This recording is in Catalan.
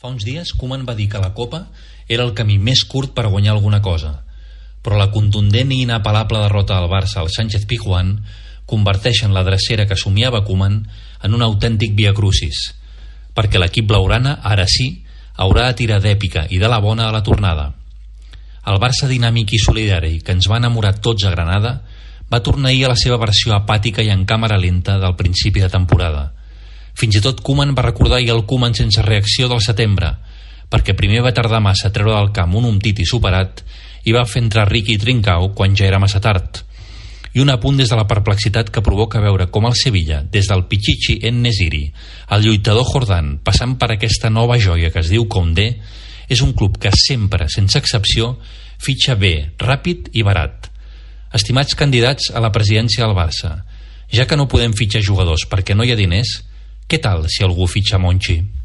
Fa uns dies, Koeman va dir que la Copa era el camí més curt per guanyar alguna cosa, però la contundent i inapel·lable derrota del Barça al Sánchez-Pizjuán converteixen la drecera que somiava Koeman en un autèntic viacrucis, perquè l'equip blaugrana, ara sí, haurà de tirar d'èpica i de la bona a la tornada. El Barça dinàmic i solidari, que ens va enamorar tots a Granada, va tornar ahir a la seva versió apàtica i en càmera lenta del principi de temporada. Fins i tot Koeman va recordar ahir el Koeman sense reacció del setembre, perquè primer va tardar massa a treure del camp un Umtiti superat i va fer entrar Riqui Trincao quan ja era massa tard. I un apunt des de la perplexitat que provoca veure com el Sevilla, des del Pichichi En-Nesyri, el lluitador Jordan, passant per aquesta nova joia que es diu Koundé, és un club que sempre, sense excepció, fitxa bé, ràpid i barat. Estimats candidats a la presidència del Barça, ja que no podem fitxar jugadors perquè no hi ha diners, què tal si algú fitxa Monchi?